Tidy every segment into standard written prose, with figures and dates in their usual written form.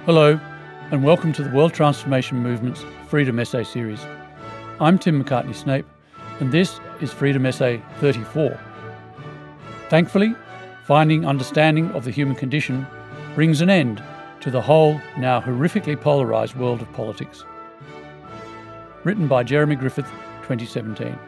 Hello, and welcome to the World Transformation Movement's Freedom Essay Series. I'm Tim McCartney-Snape, and this is Freedom Essay 34. Thankfully, finding understanding of the human condition brings an end to the whole, now horrifically polarised world of politics. Written by Jeremy Griffith, 2017.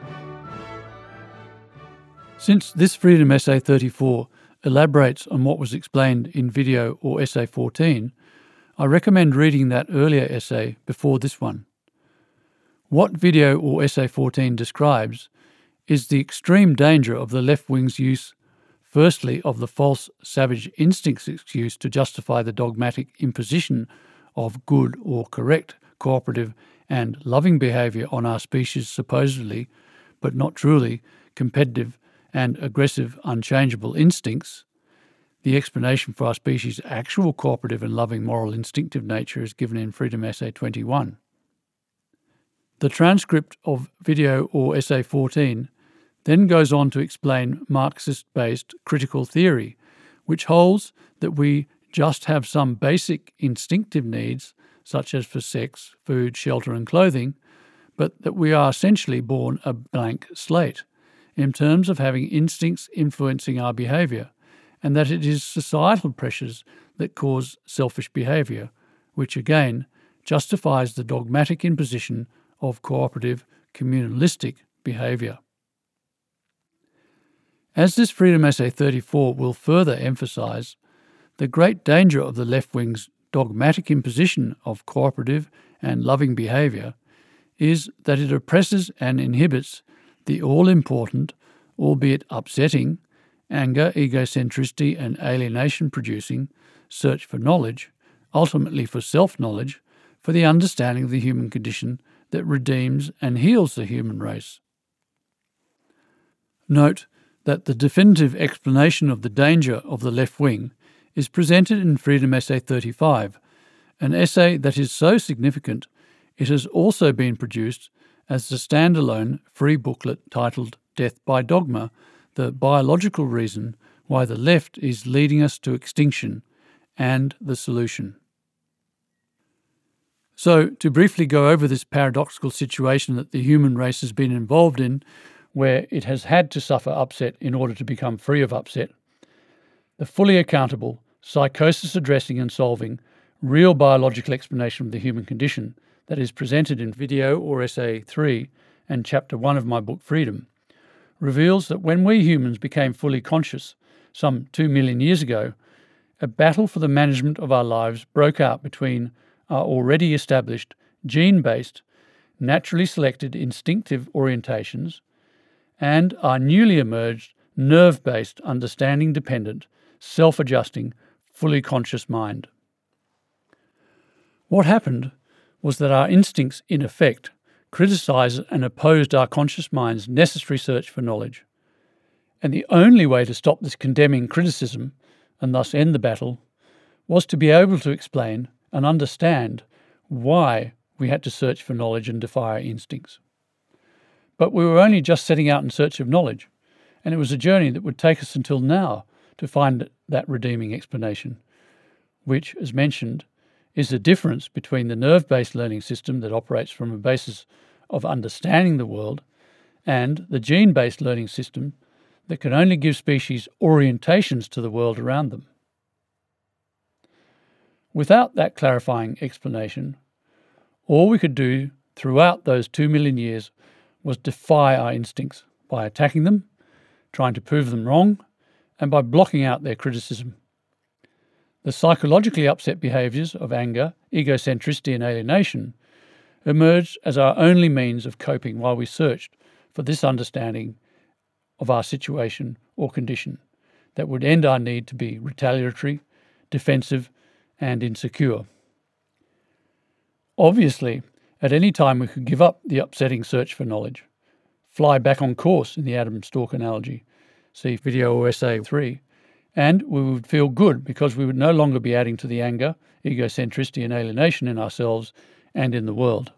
Since this Freedom Essay 34 elaborates on what was explained in video or Essay 14, I recommend reading that earlier essay before this one. What video or Essay 14 describes is the extreme danger of the left wing's use, firstly, of the false savage instincts excuse to justify the dogmatic imposition of good or correct, cooperative and loving behaviour on our species' supposedly, but not truly, competitive and aggressive unchangeable instincts. The explanation for our species' actual cooperative and loving moral instinctive nature is given in Freedom Essay 21. The transcript of video or Essay 14 then goes on to explain Marxist-based critical theory, which holds that we just have some basic instinctive needs, such as for sex, food, shelter and clothing, but that we are essentially born a blank slate, in terms of having instincts influencing our behaviour, and that it is societal pressures that cause selfish behaviour, which again justifies the dogmatic imposition of cooperative, communalistic behaviour. As this Freedom Essay 34 will further emphasise, the great danger of the left wing's dogmatic imposition of cooperative and loving behaviour is that it oppresses and inhibits the all-important, albeit upsetting, anger, egocentricity and alienation-producing search for knowledge, ultimately for self-knowledge, for the understanding of the human condition that redeems and heals the human race. Note that the definitive explanation of the danger of the left wing is presented in Freedom Essay 35, an essay that is so significant it has also been produced as the standalone free booklet titled Death by Dogma, the biological reason why the left is leading us to extinction, and the solution. So, to briefly go over this paradoxical situation that the human race has been involved in, where it has had to suffer upset in order to become free of upset, the fully accountable, psychosis-addressing and solving, real biological explanation of the human condition that is presented in video or Essay 3 and Chapter 1 of my book Freedom, reveals that when we humans became fully conscious, some 2 million years ago, a battle for the management of our lives broke out between our already established, gene-based, naturally selected instinctive orientations and our newly emerged, nerve-based, understanding-dependent, self-adjusting, fully conscious mind. What happened was that our instincts, in effect, criticised and opposed our conscious mind's necessary search for knowledge. And the only way to stop this condemning criticism, and thus end the battle, was to be able to explain and understand why we had to search for knowledge and defy our instincts. But we were only just setting out in search of knowledge, and it was a journey that would take us until now to find that redeeming explanation, which, as mentioned, is the difference between the nerve-based learning system that operates from a basis of understanding the world and the gene-based learning system that can only give species orientations to the world around them. Without that clarifying explanation, all we could do throughout those 2 million years was defy our instincts by attacking them, trying to prove them wrong, and by blocking out their criticism. The psychologically upset behaviours of anger, egocentricity and alienation emerged as our only means of coping while we searched for this understanding of our situation or condition that would end our need to be retaliatory, defensive and insecure. Obviously, at any time we could give up the upsetting search for knowledge, fly back on course in the Adam Stalk analogy, see video or Essay 3, and we would feel good because we would no longer be adding to the anger, egocentricity and alienation in ourselves and in the world.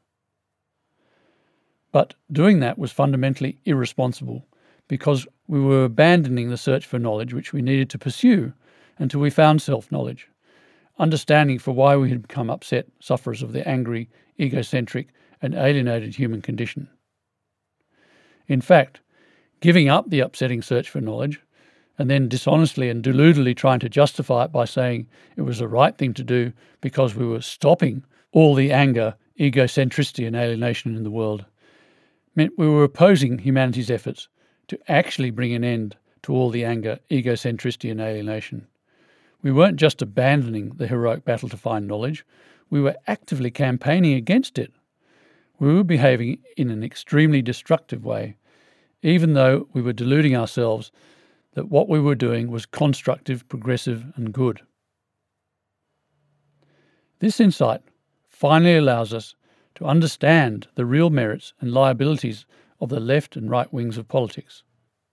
But doing that was fundamentally irresponsible because we were abandoning the search for knowledge which we needed to pursue until we found self-knowledge, understanding for why we had become upset sufferers of the angry, egocentric, and alienated human condition. In fact, giving up the upsetting search for knowledge, and then dishonestly and deludedly trying to justify it by saying it was the right thing to do because we were stopping all the anger, egocentricity, and alienation in the world, meant we were opposing humanity's efforts to actually bring an end to all the anger, egocentricity, and alienation. We weren't just abandoning the heroic battle to find knowledge, we were actively campaigning against it. We were behaving in an extremely destructive way, even though we were deluding ourselves that what we were doing was constructive, progressive, and good. This insight finally allows us to understand the real merits and liabilities of the left and right wings of politics.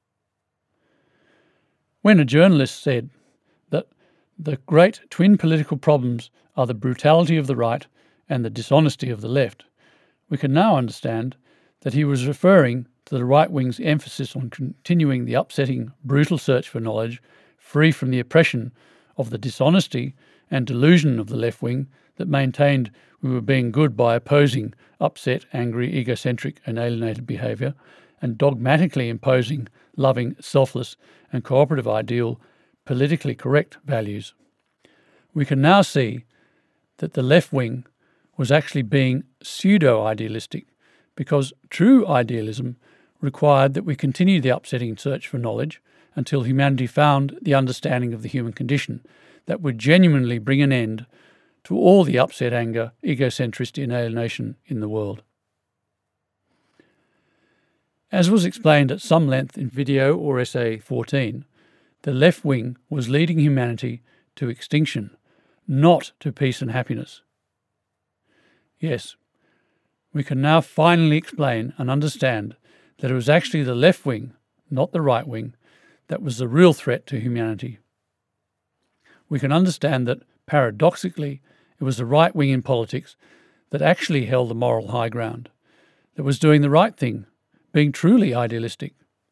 When a journalist said that the great twin political problems are the brutality of the right and the dishonesty of the left, we can now understand that he was referring to the right wing's emphasis on continuing the upsetting, brutal search for knowledge, free from the oppression of the dishonesty and delusion of the left wing that maintained we were being good by opposing upset, angry, egocentric, and alienated behaviour, and dogmatically imposing loving, selfless, and cooperative ideal, politically correct values. We can now see that the left wing was actually being pseudo-idealistic, because true idealism required that we continue the upsetting search for knowledge until humanity found the understanding of the human condition that would genuinely bring an end to all the upset, anger, egocentricity, and alienation in the world. As was explained at some length in video or essay 14, the left wing was leading humanity to extinction, not to peace and happiness. Yes, we can now finally explain and understand that it was actually the left wing, not the right wing, that was the real threat to humanity. We can understand that, paradoxically, it was the right wing in politics that actually held the moral high ground, that was doing the right thing, being truly idealistic.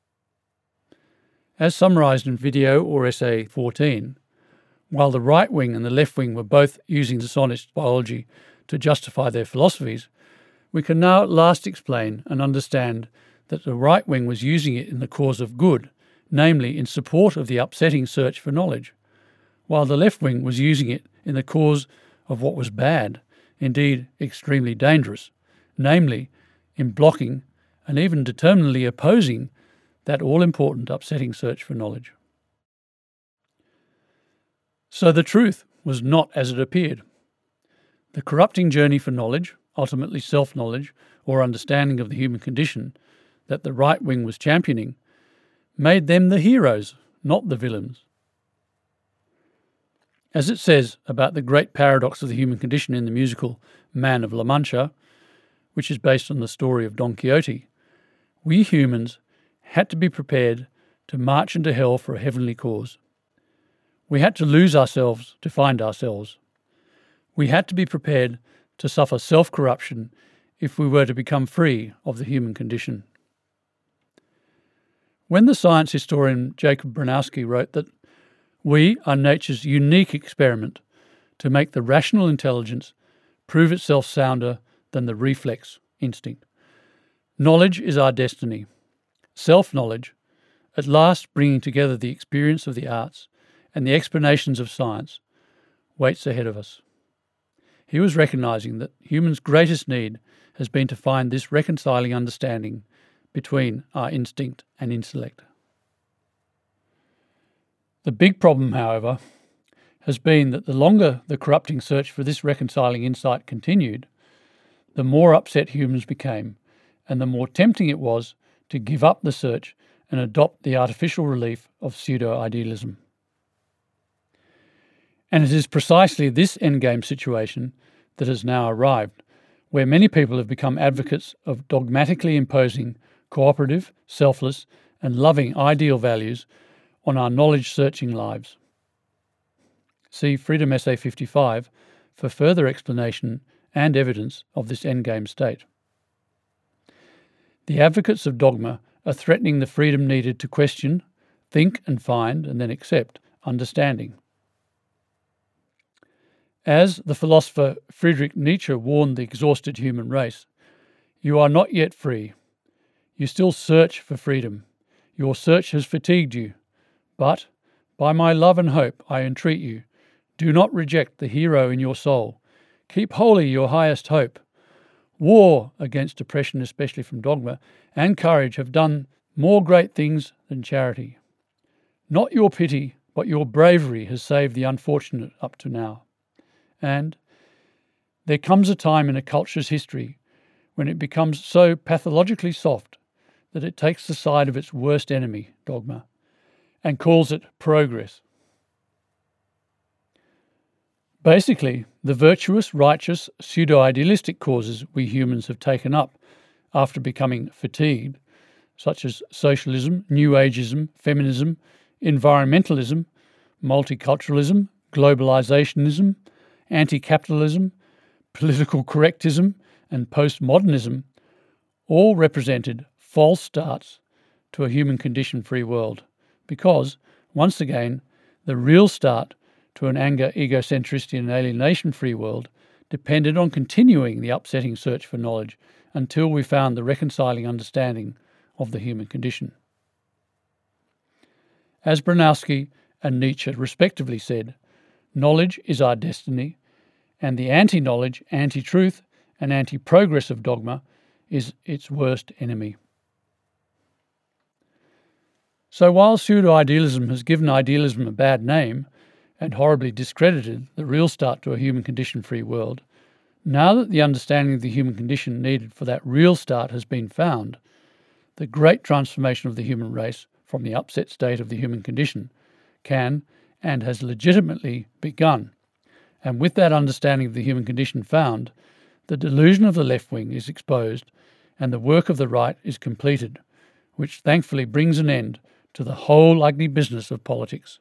As summarised in video or essay 14, while the right wing and the left wing were both using dishonest biology to justify their philosophies, we can now at last explain and understand that the right wing was using it in the cause of good, namely in support of the upsetting search for knowledge, while the left wing was using it in the cause of what was bad, indeed extremely dangerous, namely in blocking and even determinedly opposing that all-important upsetting search for knowledge. So the truth was not as it appeared. The corrupting journey for knowledge, ultimately self-knowledge or understanding of the human condition, that the right wing was championing, made them the heroes, not the villains. As it says about the great paradox of the human condition in the musical Man of La Mancha, which is based on the story of Don Quixote, we humans had to be prepared to march into hell for a heavenly cause. We had to lose ourselves to find ourselves. We had to be prepared to suffer self-corruption if we were to become free of the human condition. When the science historian Jacob Bronowski wrote that we are nature's unique experiment to make the rational intelligence prove itself sounder than the reflex instinct, knowledge is our destiny. Self-knowledge, at last bringing together the experience of the arts and the explanations of science, waits ahead of us. He was recognising that humans' greatest need has been to find this reconciling understanding between our instinct and intellect. The big problem, however, has been that the longer the corrupting search for this reconciling insight continued, the more upset humans became, and the more tempting it was to give up the search and adopt the artificial relief of pseudo-idealism. And it is precisely this endgame situation that has now arrived, where many people have become advocates of dogmatically imposing cooperative, selfless, and loving ideal values on our knowledge-searching lives. See Freedom Essay 55 for further explanation and evidence of this endgame state. The advocates of dogma are threatening the freedom needed to question, think and find, and then accept understanding. As the philosopher Friedrich Nietzsche warned the exhausted human race, you are not yet free. You still search for freedom. Your search has fatigued you. But, by my love and hope, I entreat you, do not reject the hero in your soul. Keep holy your highest hope. War against oppression, especially from dogma, and courage have done more great things than charity. Not your pity, but your bravery has saved the unfortunate up to now. And there comes a time in a culture's history when it becomes so pathologically soft that it takes the side of its worst enemy, dogma, and calls it progress. Basically, the virtuous, righteous, pseudo-idealistic causes we humans have taken up after becoming fatigued, such as socialism, New Ageism, feminism, environmentalism, multiculturalism, globalizationism, anti-capitalism, political correctism, and postmodernism, all represented false starts to a human condition-free world, because, once again, the real start to an anger, egocentricity and alienation-free world depended on continuing the upsetting search for knowledge until we found the reconciling understanding of the human condition. As Bronowski and Nietzsche respectively said, knowledge is our destiny, and the anti-knowledge, anti-truth, and anti-progress of dogma is its worst enemy. So while pseudo-idealism has given idealism a bad name and horribly discredited the real start to a human condition-free world, now that the understanding of the human condition needed for that real start has been found, the great transformation of the human race from the upset state of the human condition can and has legitimately begun. And with that understanding of the human condition found, the delusion of the left wing is exposed and the work of the right is completed, which thankfully brings an end to the whole ugly business of politics.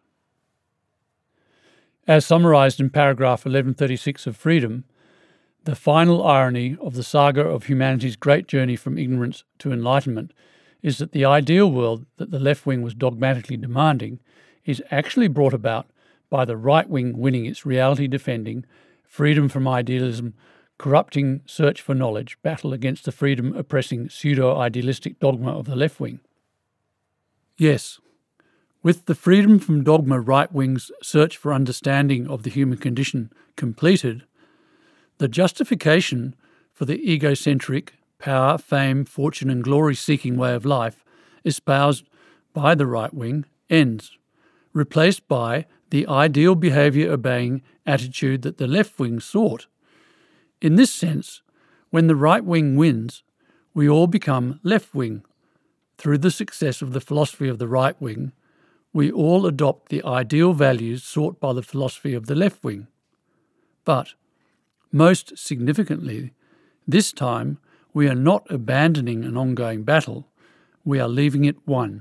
As summarised in paragraph 1136 of Freedom, the final irony of the saga of humanity's great journey from ignorance to enlightenment is that the ideal world that the left wing was dogmatically demanding is actually brought about by the right wing winning its reality-defending, freedom from idealism, corrupting search for knowledge battle against the freedom-oppressing pseudo-idealistic dogma of the left wing. Yes, with the freedom from dogma right wing's search for understanding of the human condition completed, the justification for the egocentric, power, fame, fortune and glory-seeking way of life espoused by the right wing ends, replaced by the ideal behaviour-obeying attitude that the left wing sought. In this sense, when the right wing wins, we all become left wing. Through the success of the philosophy of the right wing, we all adopt the ideal values sought by the philosophy of the left wing. But, most significantly, this time we are not abandoning an ongoing battle, we are leaving it won.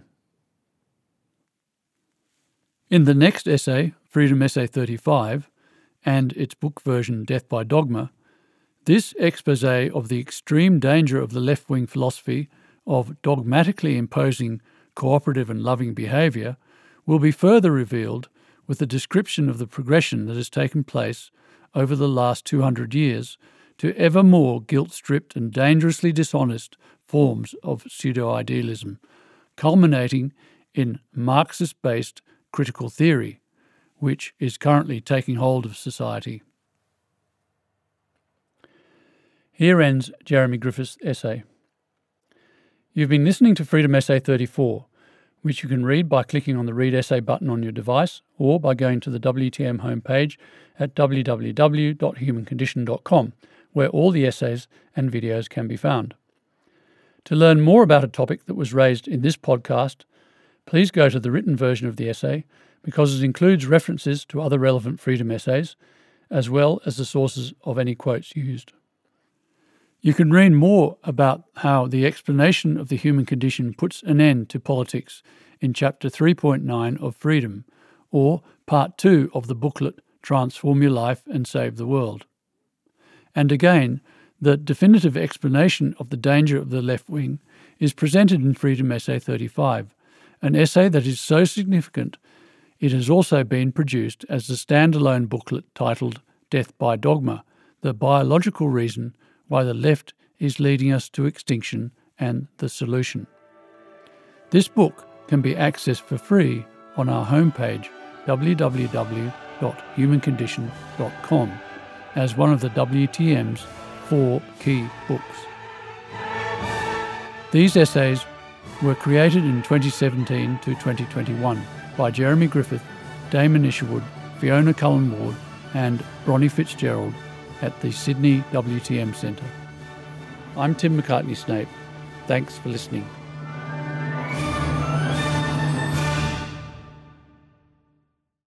In the next essay, Freedom Essay 35, and its book version Death by Dogma, this exposé of the extreme danger of the left-wing philosophy of dogmatically imposing cooperative and loving behaviour will be further revealed with a description of the progression that has taken place over the last 200 years to ever more guilt-stripped and dangerously dishonest forms of pseudo-idealism, culminating in Marxist-based critical theory, which is currently taking hold of society. Here ends Jeremy Griffiths' essay. You've been listening to Freedom Essay 34, which you can read by clicking on the Read Essay button on your device or by going to the WTM homepage at www.humancondition.com, where all the essays and videos can be found. To learn more about a topic that was raised in this podcast, please go to the written version of the essay because it includes references to other relevant freedom essays, as well as the sources of any quotes used. You can read more about how the explanation of the human condition puts an end to politics in Chapter 3.9 of Freedom, or Part 2 of the booklet Transform Your Life and Save the World. And again, the definitive explanation of the danger of the left wing is presented in Freedom Essay 35, an essay that is so significant it has also been produced as the standalone booklet titled Death by Dogma, the biological reason why the left is leading us to extinction and the solution. This book can be accessed for free on our homepage www.humancondition.com as one of the WTM's 4 key books. These essays were created in 2017 to 2021 by Jeremy Griffith, Damon Isherwood, Fiona Cullen-Ward and Bronnie Fitzgerald at the Sydney WTM Centre. I'm Tim McCartney-Snape. Thanks for listening.